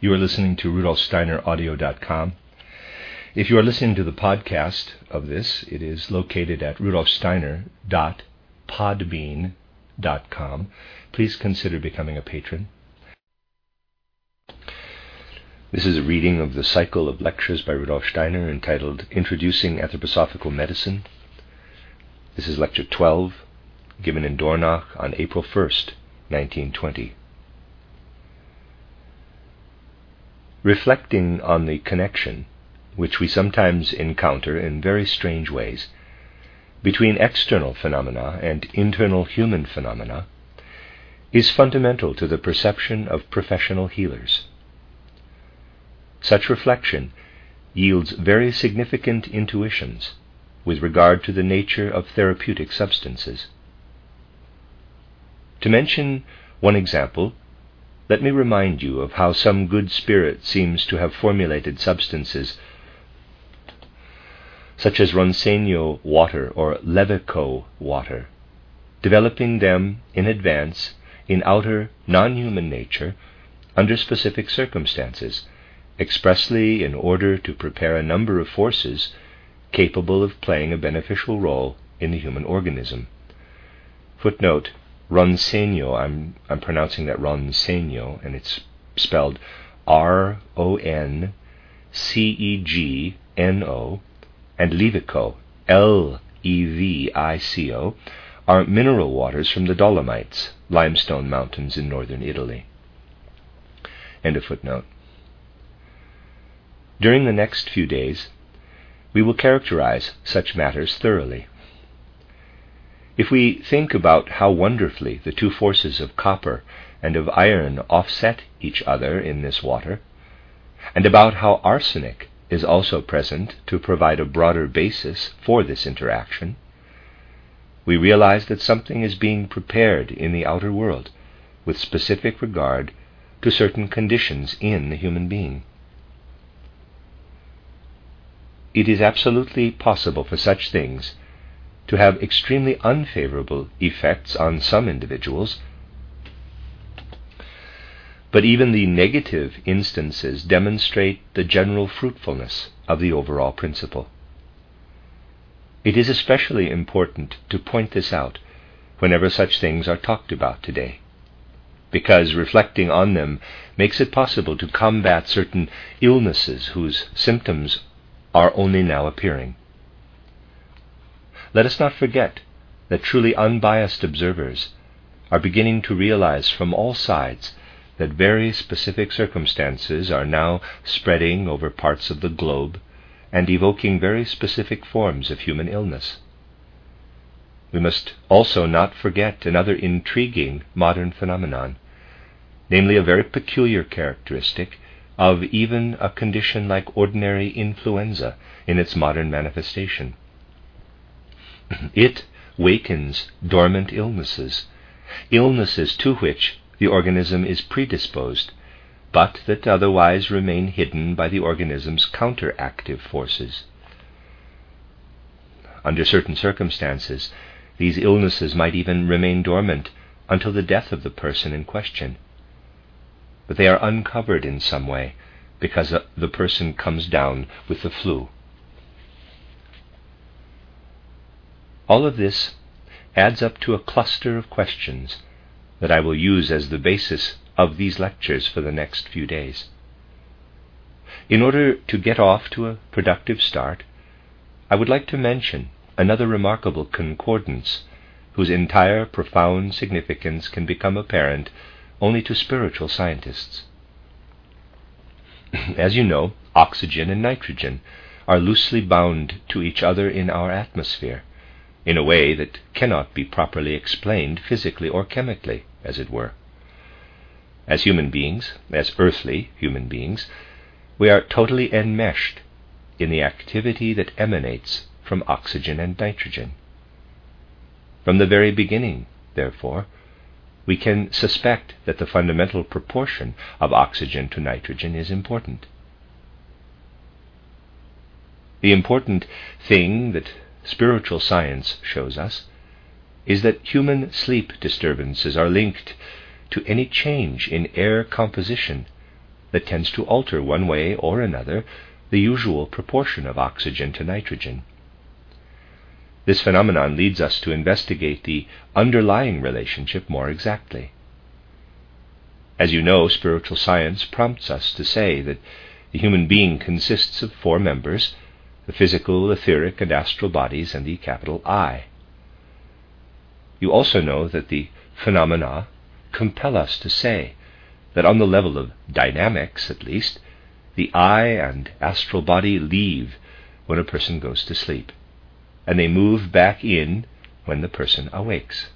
You are listening to RudolfSteinerAudio.com. If you are listening to the podcast of this, it is located at rudolfsteiner.podbean.com. Please consider becoming a patron. This is a reading of the cycle of lectures by Rudolf Steiner entitled Introducing Anthroposophical Medicine. This is lecture 12, given in Dornach on April 1st, 1920. Reflecting on the connection, which we sometimes encounter in very strange ways, between external phenomena and internal human phenomena, is fundamental to the perception of professional healers. Such reflection yields very significant intuitions with regard to the nature of therapeutic substances. To mention one example, let me remind you of how some good spirit seems to have formulated substances such as Ronseño water or Levico water, developing them in advance in outer non-human nature under specific circumstances, expressly in order to prepare a number of forces capable of playing a beneficial role in the human organism. Footnote, Ronseño, I'm pronouncing that Ronseño, and it's spelled R-O-N-C-E-G-N-O, and Levico, L-E-V-I-C-O, are mineral waters from the Dolomites, limestone mountains in northern Italy. End of footnote. During the next few days, we will characterize such matters thoroughly. If we think about how wonderfully the two forces of copper and of iron offset each other in this water, and about how arsenic is also present to provide a broader basis for this interaction, we realize that something is being prepared in the outer world with specific regard to certain conditions in the human being. It is absolutely possible for such things to have extremely unfavorable effects on some individuals, but even the negative instances demonstrate the general fruitfulness of the overall principle. It is especially important to point this out whenever such things are talked about today, because reflecting on them makes it possible to combat certain illnesses whose symptoms are only now appearing. Let us not forget that truly unbiased observers are beginning to realize from all sides that very specific circumstances are now spreading over parts of the globe and evoking very specific forms of human illness. We must also not forget another intriguing modern phenomenon, namely a very peculiar characteristic of even a condition like ordinary influenza in its modern manifestation. It wakens dormant illnesses to which the organism is predisposed, but that otherwise remain hidden by the organism's counteractive forces. Under certain circumstances, these illnesses might even remain dormant until the death of the person in question, but they are uncovered in some way because the person comes down with the flu. All of this adds up to a cluster of questions that I will use as the basis of these lectures for the next few days. In order to get off to a productive start, I would like to mention another remarkable concordance whose entire profound significance can become apparent only to spiritual scientists. As you know, oxygen and nitrogen are loosely bound to each other in our atmosphere, in a way that cannot be properly explained physically or chemically, as it were. As human beings, as earthly human beings, we are totally enmeshed in the activity that emanates from oxygen and nitrogen. From the very beginning, therefore, we can suspect that the fundamental proportion of oxygen to nitrogen is important. The important thing that spiritual science shows us is that human sleep disturbances are linked to any change in air composition that tends to alter one way or another the usual proportion of oxygen to nitrogen. This phenomenon leads us to investigate the underlying relationship more exactly. As you know, spiritual science prompts us to say that the human being consists of 4 members: the physical, etheric, and astral bodies, and the capital I. You also know that the phenomena compel us to say that on the level of dynamics, at least, the I and astral body leave when a person goes to sleep, and they move back in when the person awakes.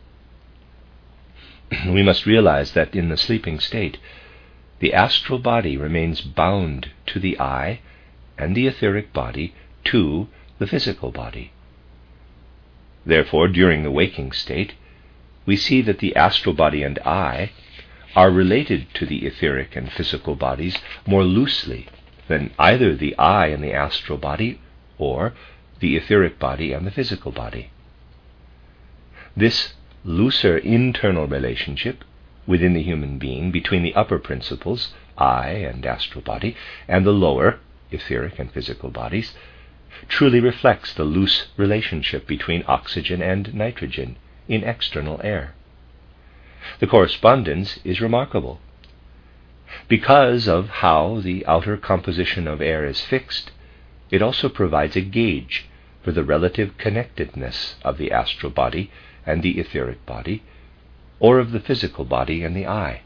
We must realize that in the sleeping state, the astral body remains bound to the I, and the etheric body to the physical body. Therefore, during the waking state, we see that the astral body and I are related to the etheric and physical bodies more loosely than either the I and the astral body or the etheric body and the physical body. This looser internal relationship within the human being between the upper principles, I and astral body, and the lower, etheric and physical bodies, truly reflects the loose relationship between oxygen and nitrogen in external air. The correspondence is remarkable. Because of how the outer composition of air is fixed, it also provides a gauge for the relative connectedness of the astral body and the etheric body, or of the physical body and the I.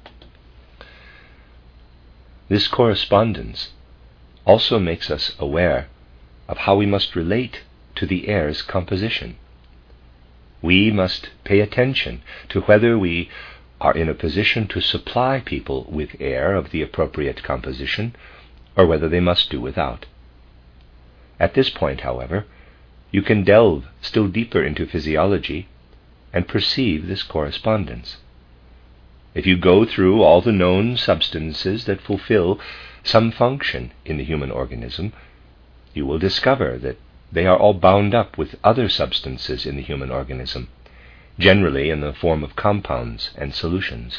This correspondence also makes us aware of how we must relate to the air's composition. We must pay attention to whether we are in a position to supply people with air of the appropriate composition, or whether they must do without. At this point, however, you can delve still deeper into physiology and perceive this correspondence. If you go through all the known substances that fulfill some function in the human organism, you will discover that they are all bound up with other substances in the human organism, generally in the form of compounds and solutions.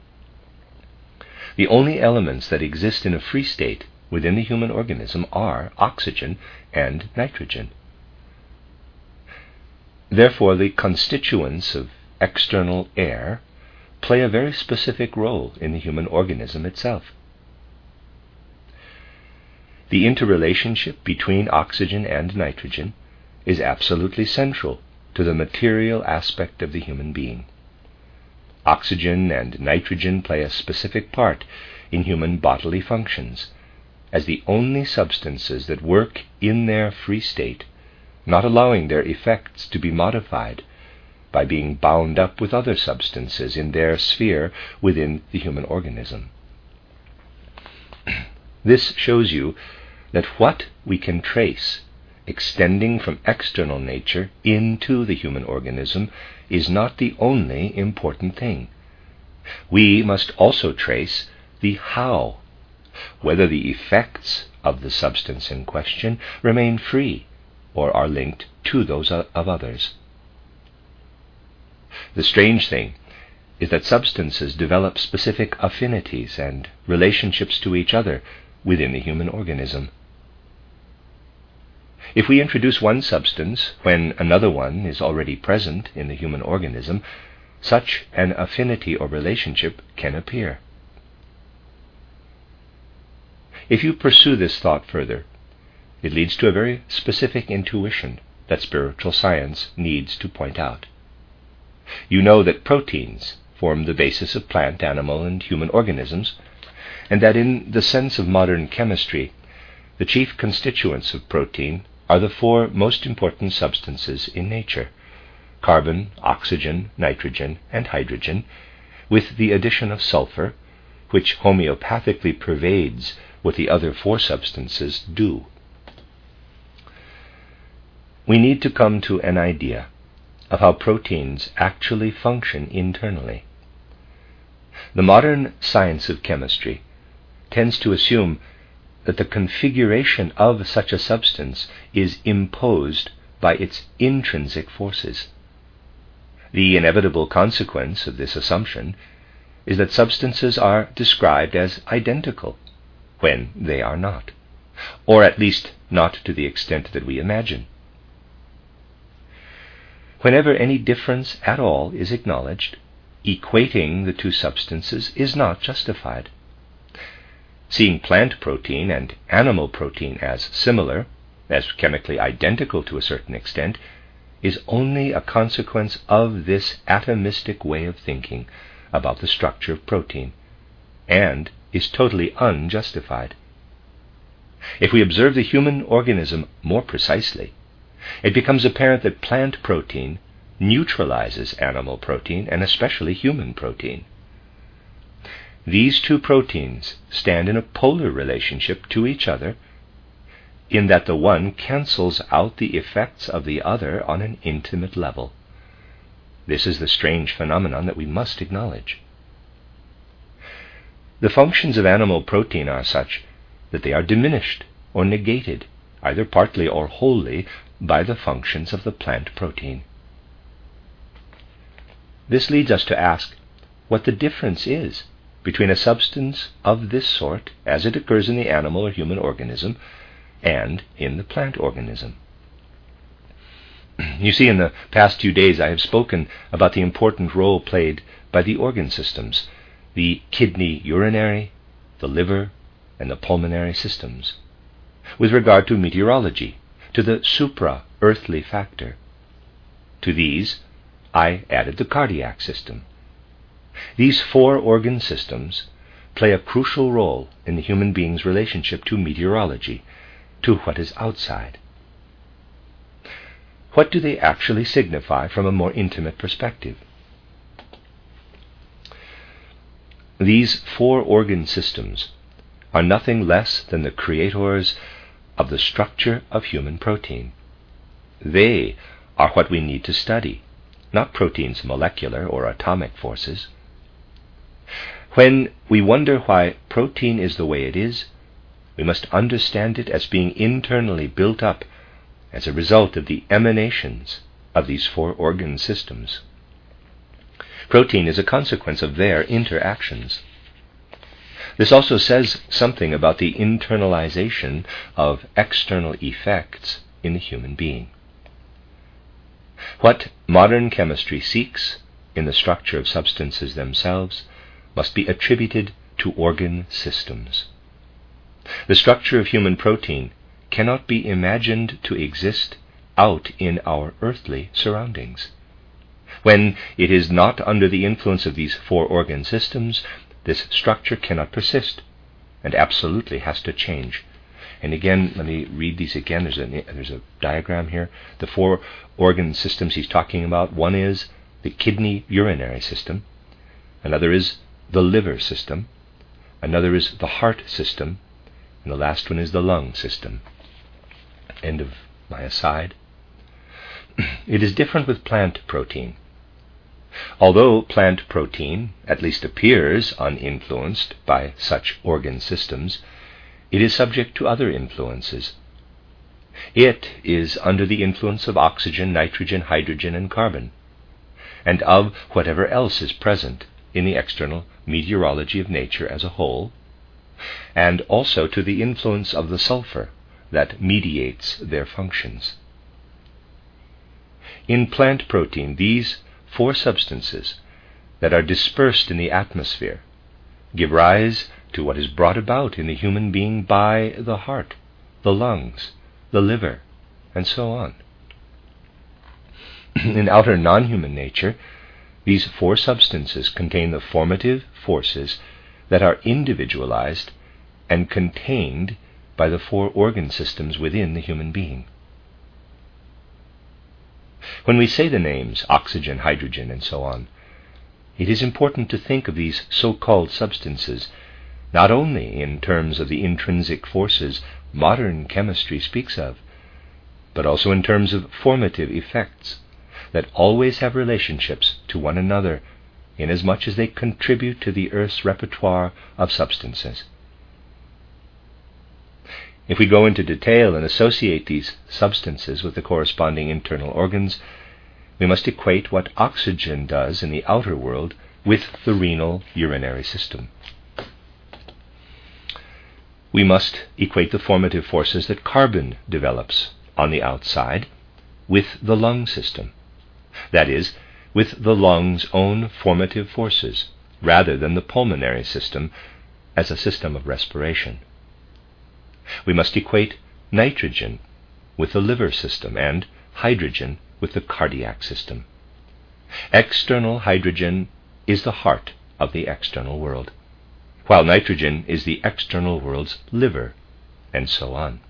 The only elements that exist in a free state within the human organism are oxygen and nitrogen. Therefore, the constituents of external air play a very specific role in the human organism itself. The interrelationship between oxygen and nitrogen is absolutely central to the material aspect of the human being. Oxygen and nitrogen play a specific part in human bodily functions as the only substances that work in their free state, not allowing their effects to be modified by being bound up with other substances in their sphere within the human organism. This shows you that what we can trace extending from external nature into the human organism is not the only important thing. We must also trace the how, whether the effects of the substance in question remain free or are linked to those of others. The strange thing is that substances develop specific affinities and relationships to each other within the human organism. If we introduce one substance when another one is already present in the human organism, such an affinity or relationship can appear. If you pursue this thought further, it leads to a very specific intuition that spiritual science needs to point out. You know that proteins form the basis of plant, animal, and human organisms, and that in the sense of modern chemistry, the chief constituents of protein are the 4 most important substances in nature: carbon, oxygen, nitrogen, and hydrogen, with the addition of sulfur, which homeopathically pervades what the other 4 substances do. We need to come to an idea of how proteins actually function internally. The modern science of chemistry tends to assume that the configuration of such a substance is imposed by its intrinsic forces. The inevitable consequence of this assumption is that substances are described as identical when they are not, or at least not to the extent that we imagine. Whenever any difference at all is acknowledged, equating the two substances is not justified. Seeing plant protein and animal protein as similar, as chemically identical to a certain extent, is only a consequence of this atomistic way of thinking about the structure of protein, and is totally unjustified. If we observe the human organism more precisely, it becomes apparent that plant protein neutralizes animal protein, and especially human protein. These two proteins stand in a polar relationship to each other, in that the one cancels out the effects of the other on an intimate level. This is the strange phenomenon that we must acknowledge. The functions of animal protein are such that they are diminished or negated, either partly or wholly, by the functions of the plant protein. This leads us to ask what the difference is between a substance of this sort, as it occurs in the animal or human organism, and in the plant organism. You see, in the past few days I have spoken about the important role played by the organ systems, the kidney urinary, the liver, and the pulmonary systems, with regard to meteorology, to the supra-earthly factor. To these I added the cardiac system. These four organ systems play a crucial role in the human being's relationship to meteorology, to what is outside. What do they actually signify from a more intimate perspective? These four organ systems are nothing less than the creators of the structure of human protein. They are what we need to study, not protein's molecular or atomic forces. When we wonder why protein is the way it is, we must understand it as being internally built up as a result of the emanations of these four organ systems. Protein is a consequence of their interactions. This also says something about the internalization of external effects in the human being. What modern chemistry seeks in the structure of substances themselves must be attributed to organ systems. The structure of human protein cannot be imagined to exist out in our earthly surroundings. When it is not under the influence of these four organ systems, this structure cannot persist and absolutely has to change. And again, let me read these again. There's a diagram here. The four organ systems he's talking about. One is the kidney urinary system. Another is the liver system. Another is the heart system. And the last one is the lung system. End of my aside. It is different with plant protein. Although plant protein at least appears uninfluenced by such organ systems, it is subject to other influences. It is under the influence of oxygen, nitrogen, hydrogen, and carbon, and of whatever else is present in the external meteorology of nature as a whole, and also to the influence of the sulfur that mediates their functions. In plant protein, these four substances that are dispersed in the atmosphere give rise to what is brought about in the human being by the heart, the lungs, the liver, and so on. In outer non-human nature, these four substances contain the formative forces that are individualized and contained by the four organ systems within the human being. When we say the names oxygen, hydrogen, and so on, it is important to think of these so-called substances not only in terms of the intrinsic forces modern chemistry speaks of, but also in terms of formative effects that always have relationships to one another inasmuch as they contribute to the Earth's repertoire of substances. If we go into detail and associate these substances with the corresponding internal organs, we must equate what oxygen does in the outer world with the renal urinary system. We must equate the formative forces that carbon develops on the outside with the lung system. That is, with the lung's own formative forces, rather than the pulmonary system as a system of respiration. We must equate nitrogen with the liver system and hydrogen with the cardiac system. External hydrogen is the heart of the external world, while nitrogen is the external world's liver, and so on.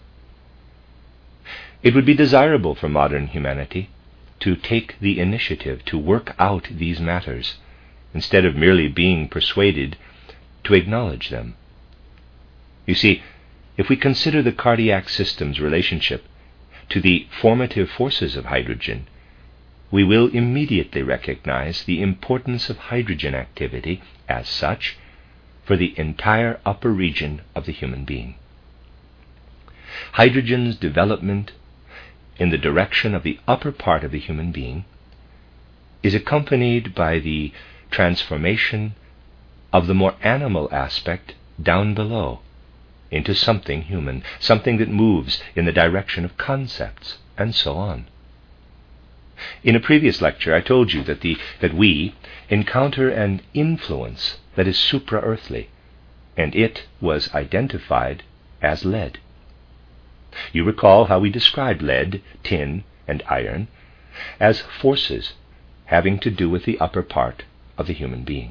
It would be desirable for modern humanity to take the initiative to work out these matters, instead of merely being persuaded to acknowledge them. You see, if we consider the cardiac system's relationship to the formative forces of hydrogen, we will immediately recognize the importance of hydrogen activity as such for the entire upper region of the human being. Hydrogen's development in the direction of the upper part of the human being is accompanied by the transformation of the more animal aspect down below into something human, something that moves in the direction of concepts, and so on. In a previous lecture, I told you that we encounter an influence that is supra-earthly, and it was identified as lead. You recall how we described lead, tin, and iron as forces having to do with the upper part of the human being.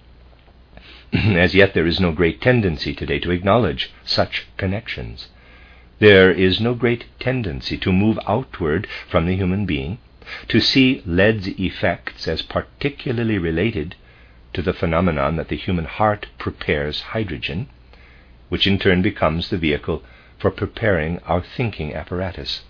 As yet, there is no great tendency today to acknowledge such connections. There is no great tendency to move outward from the human being, to see lead's effects as particularly related to the phenomenon that the human heart prepares hydrogen, which in turn becomes the vehicle for preparing our thinking apparatus.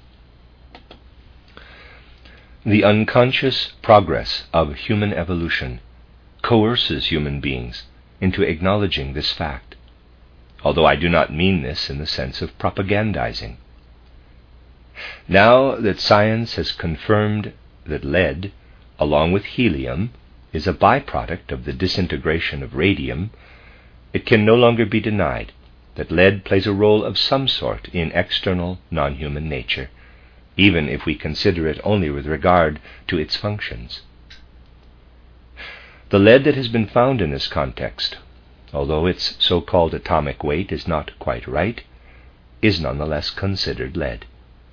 The unconscious progress of human evolution coerces human beings into acknowledging this fact, although I do not mean this in the sense of propagandizing. Now that science has confirmed that lead, along with helium, is a byproduct of the disintegration of radium, it can no longer be denied that lead plays a role of some sort in external non-human nature, even if we consider it only with regard to its functions. The lead that has been found in this context, although its so-called atomic weight is not quite right, is nonetheless considered lead.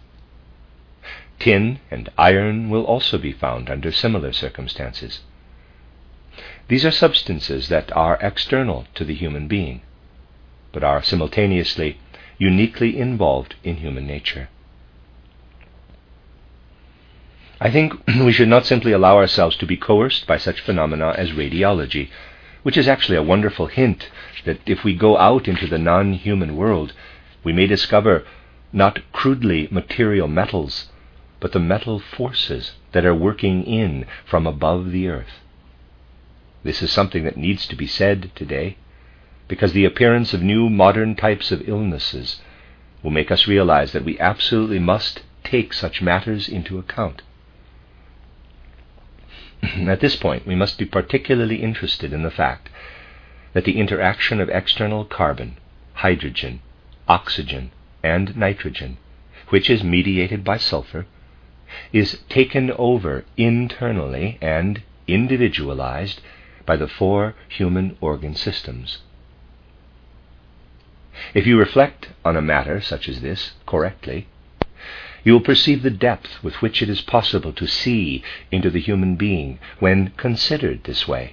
Tin and iron will also be found under similar circumstances. These are substances that are external to the human being, but are simultaneously uniquely involved in human nature. I think we should not simply allow ourselves to be coerced by such phenomena as radiology, which is actually a wonderful hint that if we go out into the non-human world, we may discover not crudely material metals, but the metal forces that are working in from above the earth. This is something that needs to be said today, because the appearance of new modern types of illnesses will make us realize that we absolutely must take such matters into account. At this point, we must be particularly interested in the fact that the interaction of external carbon, hydrogen, oxygen, and nitrogen, which is mediated by sulfur, is taken over internally and individualized by the four human organ systems. If you reflect on a matter such as this correctly, you will perceive the depth with which it is possible to see into the human being when considered this way.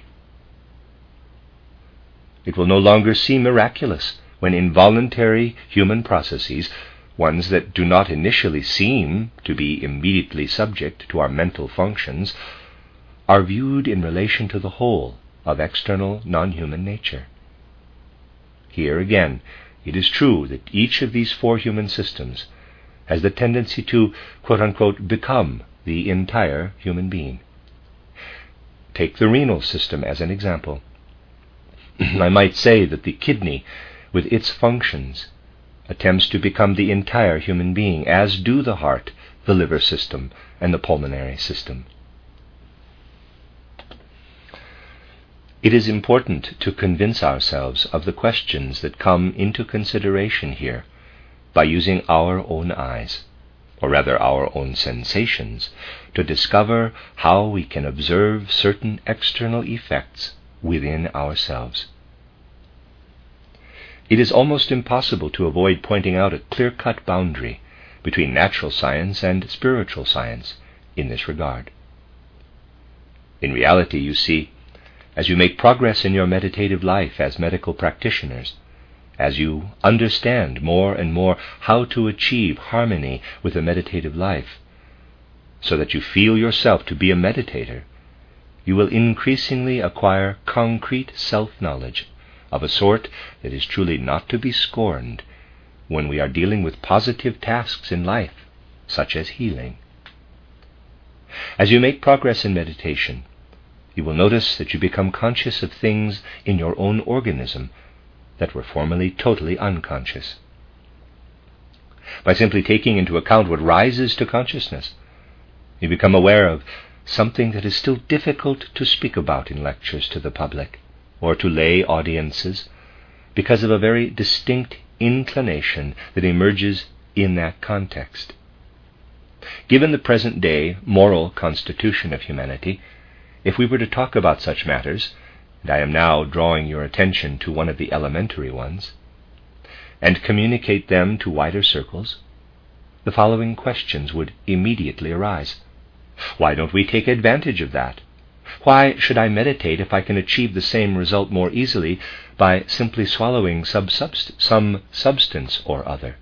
It will no longer seem miraculous when involuntary human processes, ones that do not initially seem to be immediately subject to our mental functions, are viewed in relation to the whole of external non-human nature. Here again, it is true that each of these four human systems has the tendency to, quote-unquote, become the entire human being. Take the renal system as an example. I might say that the kidney, with its functions, attempts to become the entire human being, as do the heart, the liver system, and the pulmonary system. It is important to convince ourselves of the questions that come into consideration here by using our own eyes, or rather our own sensations, to discover how we can observe certain external effects within ourselves. It is almost impossible to avoid pointing out a clear-cut boundary between natural science and spiritual science in this regard. In reality, you see, as you make progress in your meditative life as medical practitioners, as you understand more and more how to achieve harmony with a meditative life, so that you feel yourself to be a meditator, you will increasingly acquire concrete self-knowledge of a sort that is truly not to be scorned when we are dealing with positive tasks in life, such as healing. As you make progress in meditation, you will notice that you become conscious of things in your own organism that were formerly totally unconscious. By simply taking into account what rises to consciousness, you become aware of something that is still difficult to speak about in lectures to the public or to lay audiences because of a very distinct inclination that emerges in that context. Given the present-day moral constitution of humanity, if we were to talk about such matters, and I am now drawing your attention to one of the elementary ones, and communicate them to wider circles, the following questions would immediately arise. Why don't we take advantage of that? Why should I meditate if I can achieve the same result more easily by simply swallowing some substance or other?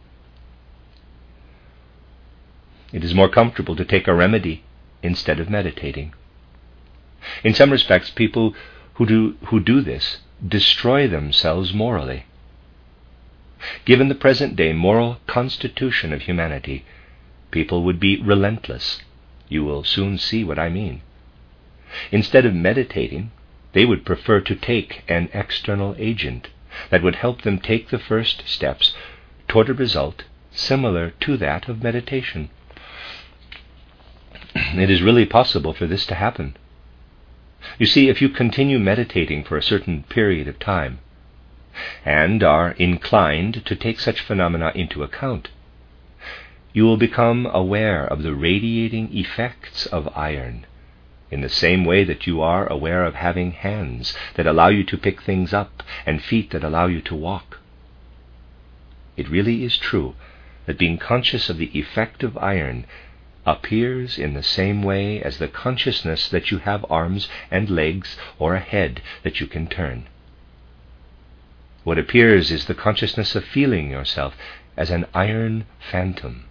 It is more comfortable to take a remedy instead of meditating. In some respects, people who do this destroy themselves morally. Given the present-day moral constitution of humanity, people would be relentless. You will soon see what I mean. Instead of meditating, they would prefer to take an external agent that would help them take the first steps toward a result similar to that of meditation. It is really possible for this to happen. You see, if you continue meditating for a certain period of time, and are inclined to take such phenomena into account, you will become aware of the radiating effects of iron, in the same way that you are aware of having hands that allow you to pick things up and feet that allow you to walk. It really is true that being conscious of the effect of iron appears in the same way as the consciousness that you have arms and legs or a head that you can turn. What appears is the consciousness of feeling yourself as an iron phantom.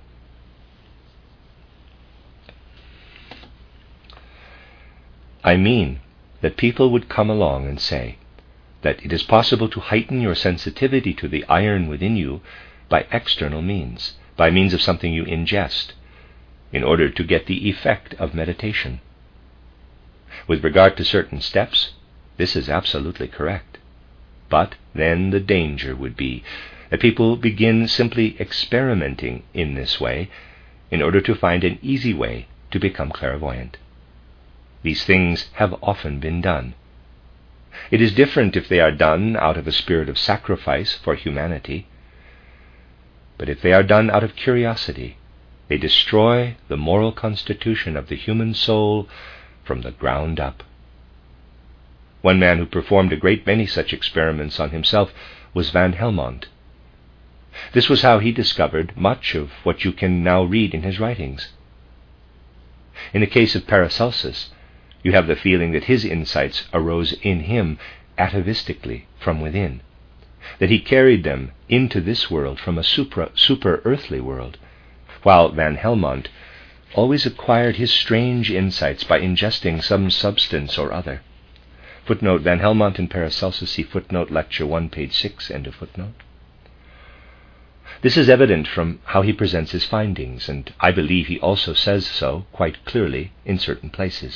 I mean that people would come along and say that it is possible to heighten your sensitivity to the iron within you by external means, by means of something you ingest, in order to get the effect of meditation. With regard to certain steps, this is absolutely correct. But then the danger would be that people begin simply experimenting in this way in order to find an easy way to become clairvoyant. These things have often been done. It is different if they are done out of a spirit of sacrifice for humanity, but if they are done out of curiosity, they destroy the moral constitution of the human soul from the ground up. One man who performed a great many such experiments on himself was Van Helmont. This was how he discovered much of what you can now read in his writings. In the case of Paracelsus, you have the feeling that his insights arose in him atavistically from within, that he carried them into this world from a super-earthly world, while Van Helmont always acquired his strange insights by ingesting some substance or other. Footnote, Van Helmont and Paracelsus, see footnote, lecture 1, page 6, end of footnote. This is evident from how he presents his findings, and I believe he also says so quite clearly in certain places.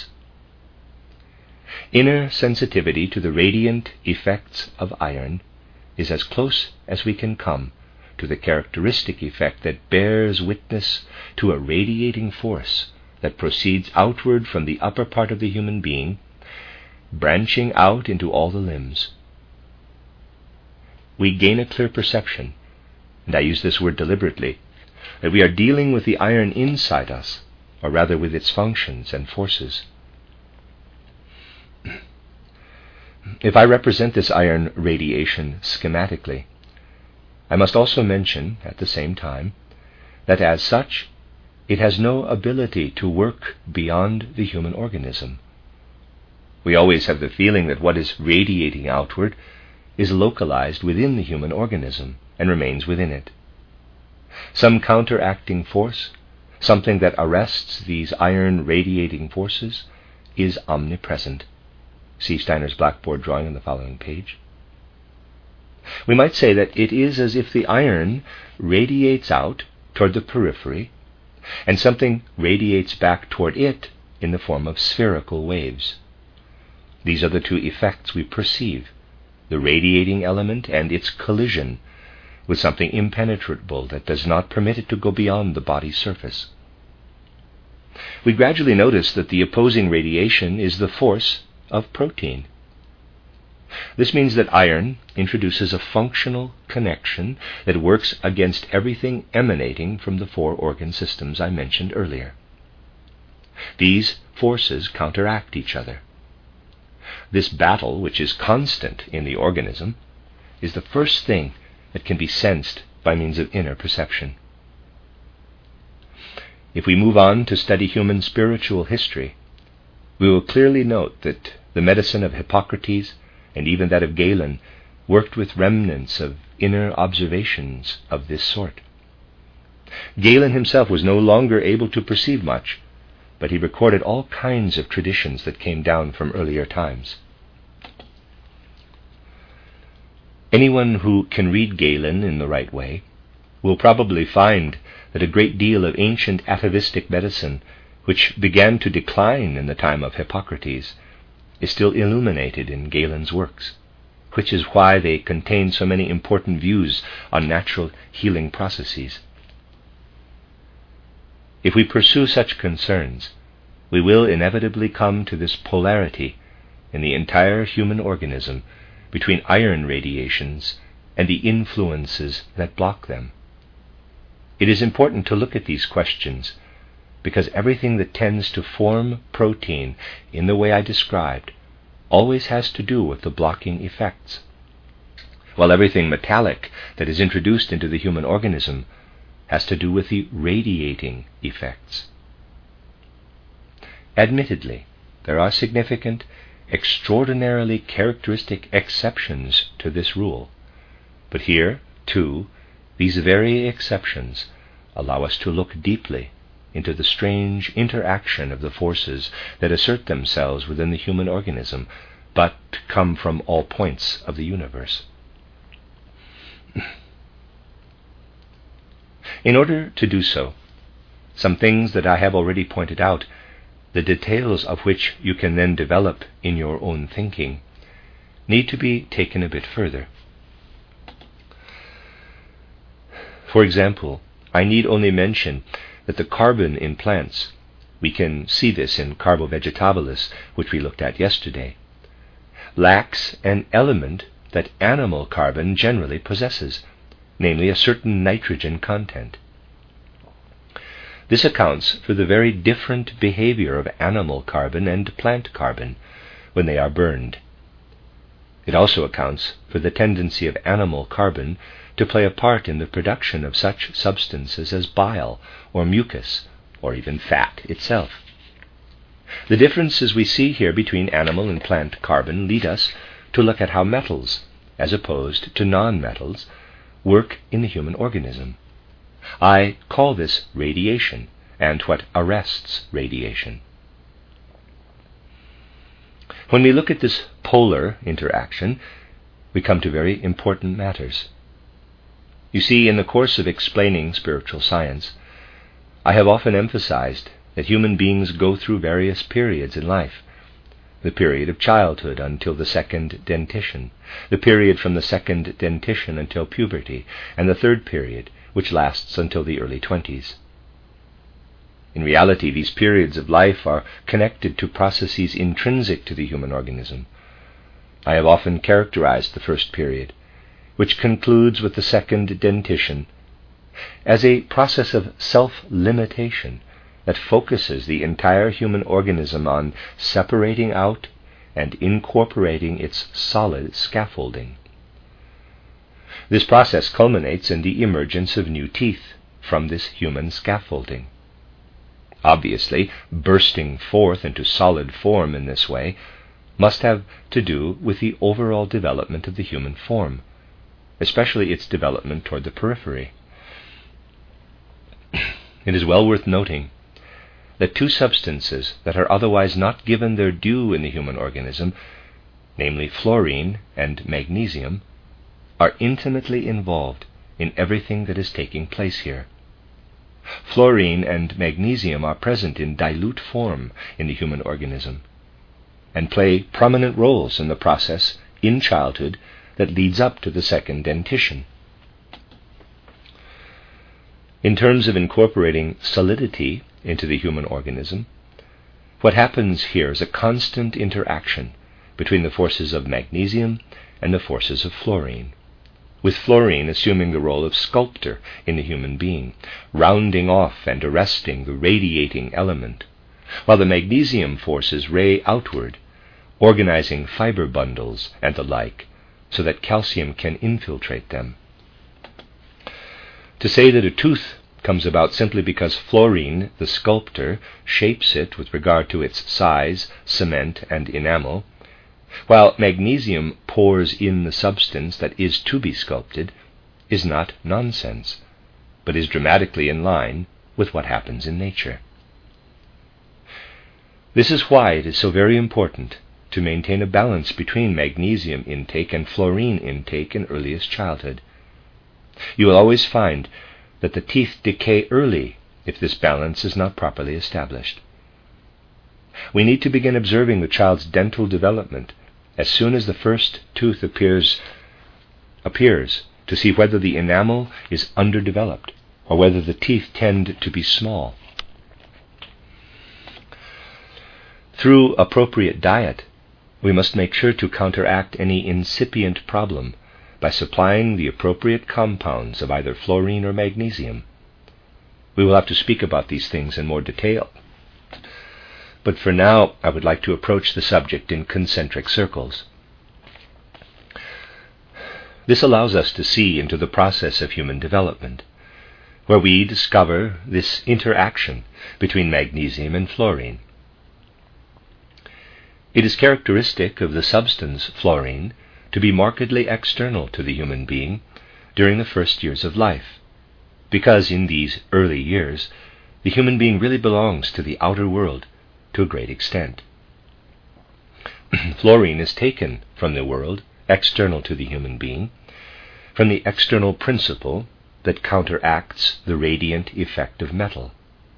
Inner sensitivity to the radiant effects of iron is as close as we can come to the characteristic effect that bears witness to a radiating force that proceeds outward from the upper part of the human being branching out into all the limbs. We gain a clear perception, and I use this word deliberately, that we are dealing with the iron inside us, or rather with its functions and forces. If I represent this iron radiation schematically, I must also mention at the same time that as such it has no ability to work beyond the human organism. We always have the feeling that what is radiating outward is localized within the human organism and remains within it. Some counteracting force, something that arrests these iron radiating forces, is omnipresent. See Steiner's blackboard drawing on the following page. We might say that it is as if the iron radiates out toward the periphery, and something radiates back toward it in the form of spherical waves. These are the two effects we perceive, the radiating element and its collision with something impenetrable that does not permit it to go beyond the body's surface. We gradually notice that the opposing radiation is the force of protein. This means that iron introduces a functional connection that works against everything emanating from the four organ systems I mentioned earlier. These forces counteract each other. This battle, which is constant in the organism, is the first thing that can be sensed by means of inner perception. If we move on to study human spiritual history, we will clearly note that the medicine of Hippocrates and even that of Galen worked with remnants of inner observations of this sort. Galen himself was no longer able to perceive much, but he recorded all kinds of traditions that came down from earlier times. Anyone who can read Galen in the right way will probably find that a great deal of ancient atavistic medicine, which began to decline in the time of Hippocrates, is still illuminated in Galen's works, which is why they contain so many important views on natural healing processes. If we pursue such concerns, we will inevitably come to this polarity in the entire human organism between iron radiations and the influences that block them. It is important to look at these questions because everything that tends to form protein in the way I described always has to do with the blocking effects, while everything metallic that is introduced into the human organism has to do with the radiating effects. Admittedly, there are significant, extraordinarily characteristic exceptions to this rule, but here, too, these very exceptions allow us to look deeply into the strange interaction of the forces that assert themselves within the human organism, but come from all points of the universe. In order to do so, some things that I have already pointed out, the details of which you can then develop in your own thinking, need to be taken a bit further. For example, I need only mention that the carbon in plants, we can see this in Carbo Vegetabilis, which we looked at yesterday, lacks an element that animal carbon generally possesses, namely a certain nitrogen content. This accounts for the very different behavior of animal carbon and plant carbon when they are burned. It also accounts for the tendency of animal carbon to play a part in the production of such substances as bile or mucus or even fat itself. The differences we see here between animal and plant carbon lead us to look at how metals, as opposed to non-metals, work in the human organism. I call this radiation, and what arrests radiation. When we look at this polar interaction, we come to very important matters. You see, in the course of explaining spiritual science, I have often emphasized that human beings go through various periods in life. The period of childhood until the second dentition, the period from the second dentition until puberty, and the third period, which lasts until the early 20s. In reality, these periods of life are connected to processes intrinsic to the human organism. I have often characterized the first period, which concludes with the second dentition, as a process of self-limitation that focuses the entire human organism on separating out and incorporating its solid scaffolding. This process culminates in the emergence of new teeth from this human scaffolding. Obviously, bursting forth into solid form in this way must have to do with the overall development of the human form, especially its development toward the periphery. It is well worth noting that two substances that are otherwise not given their due in the human organism, namely fluorine and magnesium, are intimately involved in everything that is taking place here. Fluorine and magnesium are present in dilute form in the human organism and play prominent roles in the process in childhood that leads up to the second dentition. In terms of incorporating solidity into the human organism, what happens here is a constant interaction between the forces of magnesium and the forces of fluorine, with fluorine assuming the role of sculptor in the human being, rounding off and arresting the radiating element, while the magnesium forces ray outward, organizing fiber bundles and the like, so that calcium can infiltrate them. To say that a tooth comes about simply because fluorine, the sculptor, shapes it with regard to its size, cement, and enamel, while magnesium pours in the substance that is to be sculpted, is not nonsense, but is dramatically in line with what happens in nature. This is why it is so very important to maintain a balance between magnesium intake and fluorine intake in earliest childhood. You will always find that the teeth decay early if this balance is not properly established. We need to begin observing the child's dental development as soon as the first tooth appears to see whether the enamel is underdeveloped or whether the teeth tend to be small. Through appropriate diet, we must make sure to counteract any incipient problem by supplying the appropriate compounds of either fluorine or magnesium. We will have to speak about these things in more detail, but for now I would like to approach the subject in concentric circles. This allows us to see into the process of human development, where we discover this interaction between magnesium and fluorine. It is characteristic of the substance fluorine to be markedly external to the human being during the first years of life, because in these early years the human being really belongs to the outer world to a great extent. Fluorine is taken from the world external to the human being, from the external principle that counteracts the radiant effect of metal.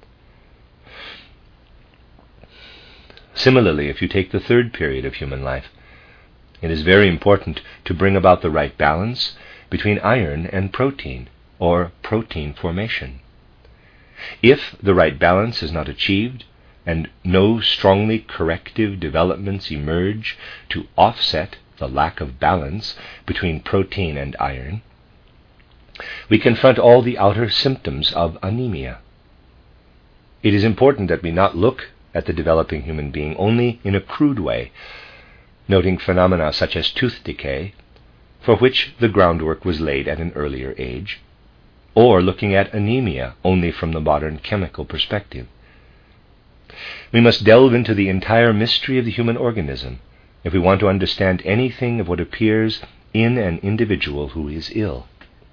Similarly, if you take the third period of human life, it is very important to bring about the right balance between iron and protein, or protein formation. If the right balance is not achieved, and no strongly corrective developments emerge to offset the lack of balance between protein and iron, we confront all the outer symptoms of anemia. It is important that we not look at the developing human being only in a crude way, noting phenomena such as tooth decay, for which the groundwork was laid at an earlier age, or looking at anemia only from the modern chemical perspective. We must delve into the entire mystery of the human organism if we want to understand anything of what appears in an individual who is ill.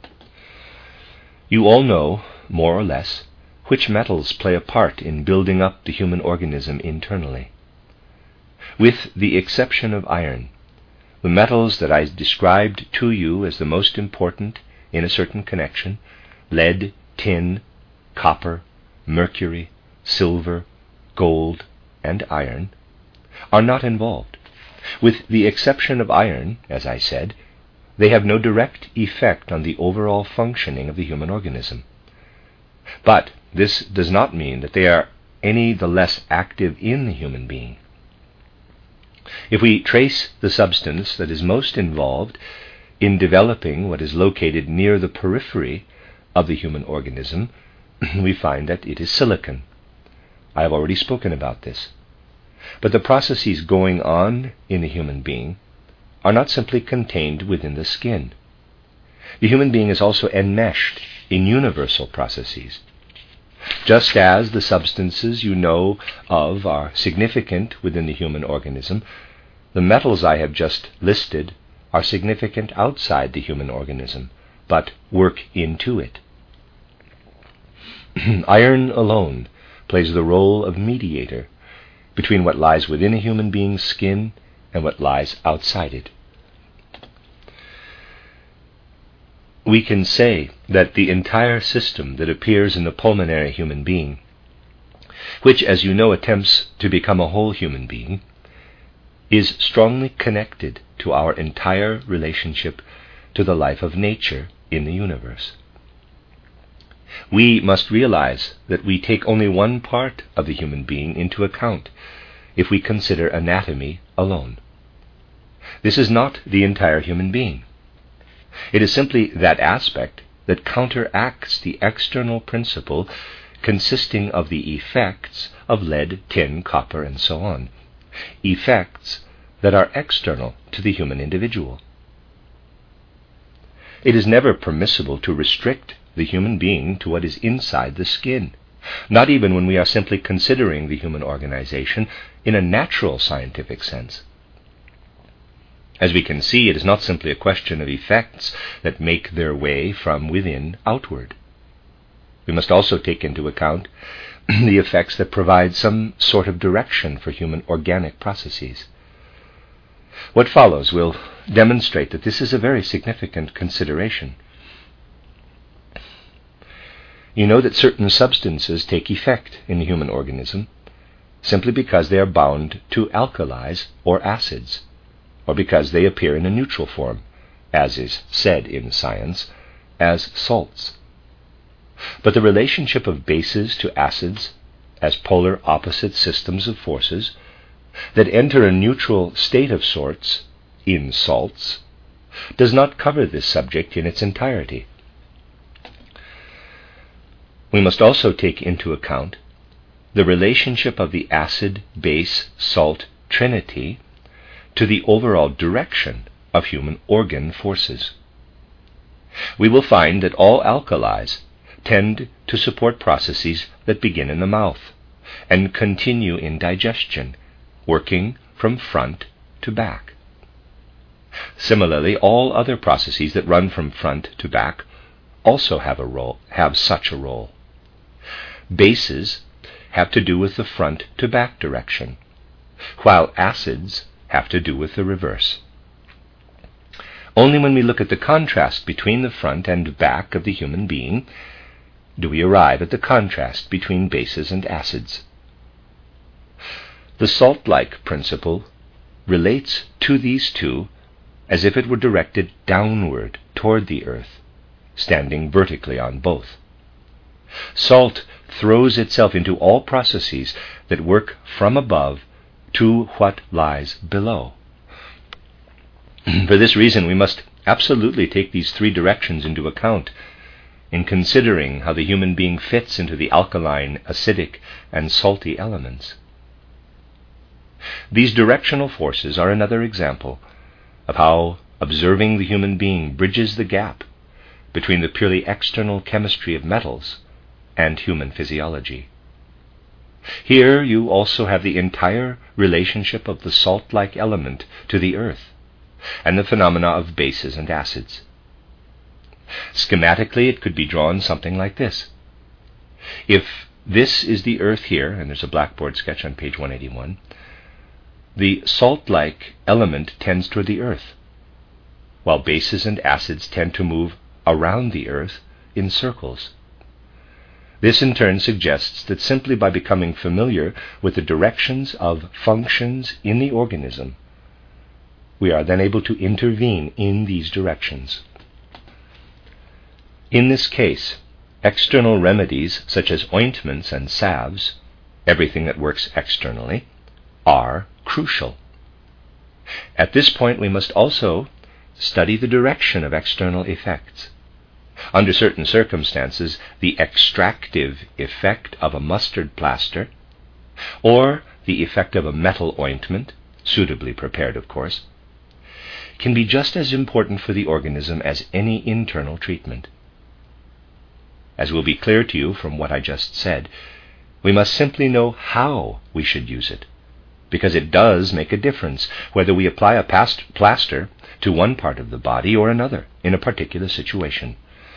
You all know, more or less, which metals play a part in building up the human organism internally. With the exception of iron, the metals that I described to you as the most important in a certain connection, lead, tin, copper, mercury, silver, gold, and iron, are not involved. With the exception of iron, as I said, they have no direct effect on the overall functioning of the human organism. But this does not mean that they are any the less active in the human being. If we trace the substance that is most involved in developing what is located near the periphery of the human organism, we find that it is silicon. I have already spoken about this. But the processes going on in the human being are not simply contained within the skin. The human being is also enmeshed in universal processes. Just as the substances you know of are significant within the human organism, the metals I have just listed are significant outside the human organism, but work into it. Iron alone plays the role of mediator between what lies within a human being's skin and what lies outside it. We can say that the entire system that appears in the pulmonary human being, which, as you know, attempts to become a whole human being, is strongly connected to our entire relationship to the life of nature in the universe. We must realize that we take only one part of the human being into account if we consider anatomy alone. This is not the entire human being. It is simply that aspect that counteracts the external principle consisting of the effects of lead, tin, copper, and so on, effects that are external to the human individual. It is never permissible to restrict the human being to what is inside the skin, not even when we are simply considering the human organization in a natural scientific sense. As we can see, it is not simply a question of effects that make their way from within outward. We must also take into account the effects that provide some sort of direction for human organic processes. What follows will demonstrate that this is a very significant consideration. You know that certain substances take effect in the human organism simply because they are bound to alkalis or acids, or because they appear in a neutral form, as is said in science, as salts. But the relationship of bases to acids as polar opposite systems of forces that enter a neutral state of sorts in salts does not cover this subject in its entirety. We must also take into account the relationship of the acid-base-salt trinity to the overall direction of human organ forces. We will find that all alkalis tend to support processes that begin in the mouth and continue in digestion, working from front to back. Similarly, all other processes that run from front to back also have such a role. Bases have to do with the front to back direction, while acids have to do with the reverse. Only when we look at the contrast between the front and back of the human being do we arrive at the contrast between bases and acids. The salt-like principle relates to these two as if it were directed downward toward the earth, standing vertically on both. Salt throws itself into all processes that work from above to what lies below. For this reason, we must absolutely take these three directions into account in considering how the human being fits into the alkaline, acidic, and salty elements. These directional forces are another example of how observing the human being bridges the gap between the purely external chemistry of metals and human physiology. Here you also have the entire relationship of the salt-like element to the earth and the phenomena of bases and acids. Schematically, it could be drawn something like this. If this is the earth here, and there's a blackboard sketch on page 181, the salt-like element tends toward the earth, while bases and acids tend to move around the earth in circles. This in turn suggests that simply by becoming familiar with the directions of functions in the organism, we are then able to intervene in these directions. In this case, external remedies such as ointments and salves everything that works externally, are crucial. At this point, we must also study the direction of external effects. Under certain circumstances, the extractive effect of a mustard plaster, or the effect of a metal ointment, suitably prepared, of course, can be just as important for the organism as any internal treatment. As will be clear to you from what I just said, we must simply know how we should use it, because it does make a difference whether we apply a plaster to one part of the body or another in a particular situation.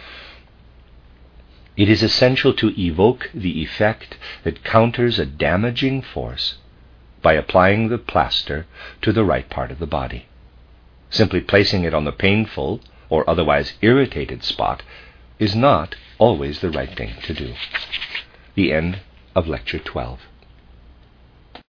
It is essential to evoke the effect that counters a damaging force by applying the plaster to the right part of the body. Simply placing it on the painful or otherwise irritated spot is not always the right thing to do. The end of Lecture 12.